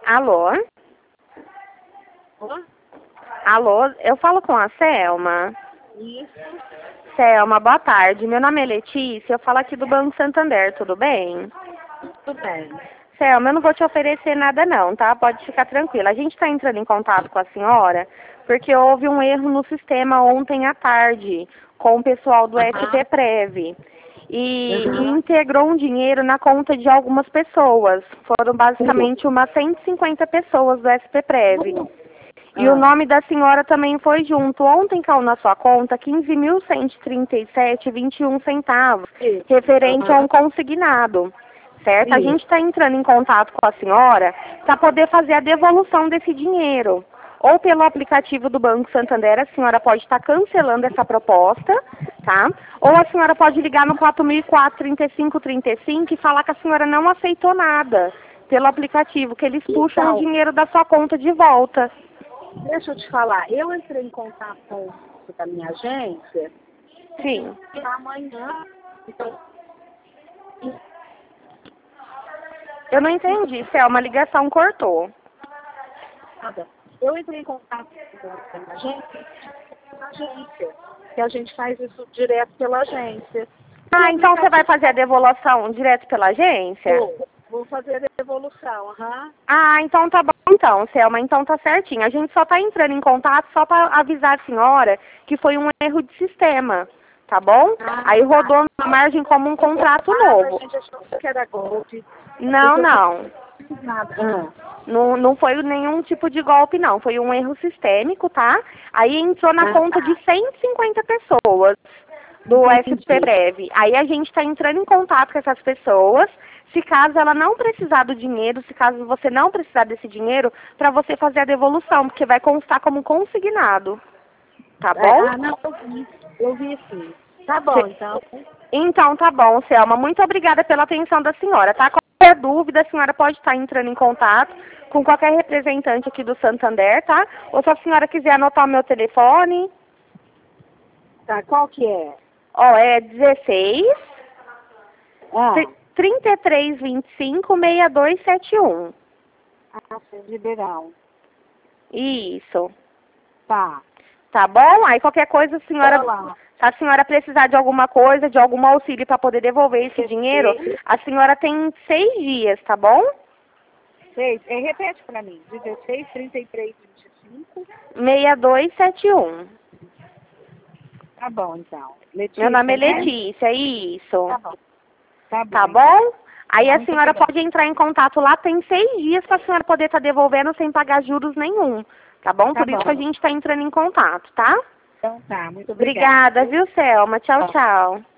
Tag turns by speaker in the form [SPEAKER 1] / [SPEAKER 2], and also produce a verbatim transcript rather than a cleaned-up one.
[SPEAKER 1] Alô?
[SPEAKER 2] Oi?
[SPEAKER 1] Alô, eu falo com a Selma.
[SPEAKER 2] Isso.
[SPEAKER 1] Selma, boa tarde. Meu nome é Letícia, eu falo aqui do Banco Santander, tudo bem?
[SPEAKER 2] Tudo bem.
[SPEAKER 1] Selma, eu não vou te oferecer nada não, tá? Pode ficar tranquila. A gente está entrando em contato com a senhora porque houve um erro no sistema ontem à tarde com o pessoal do
[SPEAKER 2] Aham.
[SPEAKER 1] S P Prev. E, e
[SPEAKER 2] Uhum.
[SPEAKER 1] integrou um dinheiro na conta de algumas pessoas. Foram basicamente umas cento e cinquenta pessoas do S P Prev. E o
[SPEAKER 2] Ah.
[SPEAKER 1] nome da senhora também foi junto. Ontem caiu na sua conta quinze mil cento e trinta e sete e vinte e um centavos,
[SPEAKER 2] Isso.
[SPEAKER 1] referente a
[SPEAKER 2] Aham.
[SPEAKER 1] um consignado. Certo? A
[SPEAKER 2] Isso.
[SPEAKER 1] gente está entrando em contato com a senhora para poder fazer a devolução desse dinheiro. Ou pelo aplicativo do Banco Santander, a senhora pode estar cancelando essa proposta, tá? Ou a senhora pode ligar no quatro mil e quatro, trinta e cinco, trinta e cinco e falar que a senhora não aceitou nada pelo aplicativo, que eles puxam o
[SPEAKER 2] Então,
[SPEAKER 1] dinheiro da sua conta de volta.
[SPEAKER 2] deixa eu te falar. Eu entrei em contato com a minha agência
[SPEAKER 1] Sim.
[SPEAKER 2] e amanhã. Então,
[SPEAKER 1] Eu não entendi, Selma, a ligação cortou.
[SPEAKER 2] nada. Eu entrei em contato com a minha agência, com a agência, que a gente faz isso direto pela agência.
[SPEAKER 1] Ah, então você vai fazer a devolução direto pela agência?
[SPEAKER 2] Vou, vou fazer a devolução, aham.
[SPEAKER 1] Ah, então tá bom então, Selma, então tá certinho. A gente só tá entrando em contato só para avisar a senhora que foi um erro de sistema, tá bom?
[SPEAKER 2] Ah,
[SPEAKER 1] Aí
[SPEAKER 2] tá.
[SPEAKER 1] rodou na margem como um contrato
[SPEAKER 2] Ah,
[SPEAKER 1] novo.
[SPEAKER 2] a gente achou que era golpe.
[SPEAKER 1] Não,
[SPEAKER 2] Porque eu
[SPEAKER 1] não.
[SPEAKER 2] não fiz nada. Ah.
[SPEAKER 1] Não, não foi nenhum tipo de golpe, não. Foi um erro sistêmico, tá? Aí entrou na
[SPEAKER 2] Ah,
[SPEAKER 1] conta
[SPEAKER 2] tá.
[SPEAKER 1] de cento e cinquenta pessoas do S P
[SPEAKER 2] Entendi.
[SPEAKER 1] Prev. Aí a gente está entrando em contato com essas pessoas, se caso ela não precisar do dinheiro, se caso você não precisar desse dinheiro, para você fazer a devolução, porque vai constar como consignado. Tá
[SPEAKER 2] É,
[SPEAKER 1] bom?
[SPEAKER 2] ah, não, eu vi. Eu vi sim. Tá bom,
[SPEAKER 1] Se-
[SPEAKER 2] então.
[SPEAKER 1] Então tá bom, Selma. Muito obrigada pela atenção da senhora, tá? Qualquer dúvida, a senhora pode estar entrando em contato com qualquer representante aqui do Santander, tá? Ou se a senhora quiser anotar o meu telefone,
[SPEAKER 2] Tá, qual que é?
[SPEAKER 1] ó, é dezesseis,
[SPEAKER 2] Ah,
[SPEAKER 1] trinta e três, vinte e cinco, sessenta e dois setenta e um.
[SPEAKER 2] ah, seu Ribeirão.
[SPEAKER 1] Isso.
[SPEAKER 2] Tá.
[SPEAKER 1] Tá bom? Aí qualquer coisa, a senhora,
[SPEAKER 2] Olá.
[SPEAKER 1] se a senhora precisar de alguma coisa, de algum auxílio para poder devolver esse dinheiro, a senhora tem seis dias, tá bom?
[SPEAKER 2] Seis. É, repete pra mim. dezesseis, trinta e três, vinte e cinco.
[SPEAKER 1] sessenta e dois setenta e um.
[SPEAKER 2] Tá bom, então.
[SPEAKER 1] Meu nome é
[SPEAKER 2] Letícia, né?
[SPEAKER 1] Letícia, isso.
[SPEAKER 2] Tá bom. Tá bom.
[SPEAKER 1] Tá bom? Aí a
[SPEAKER 2] Muito
[SPEAKER 1] senhora
[SPEAKER 2] obrigada.
[SPEAKER 1] pode entrar em contato lá, tem seis dias para a senhora poder estar devolvendo sem pagar juros nenhum. Tá bom?
[SPEAKER 2] Tá
[SPEAKER 1] Por isso que a
[SPEAKER 2] bom.
[SPEAKER 1] gente está entrando em contato, tá?
[SPEAKER 2] Então tá. Muito obrigada.
[SPEAKER 1] Obrigada, viu, Selma? Tchau,
[SPEAKER 2] Tá.
[SPEAKER 1] tchau.